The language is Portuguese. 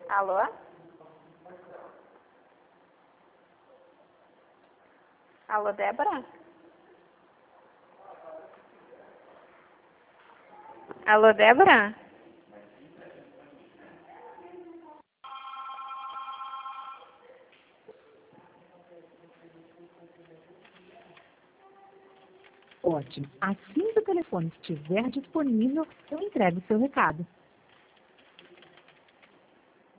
Alô? Alô, Débora? Alô, Débora? Ótimo. Assim que o telefone estiver disponível, eu entrego o seu recado.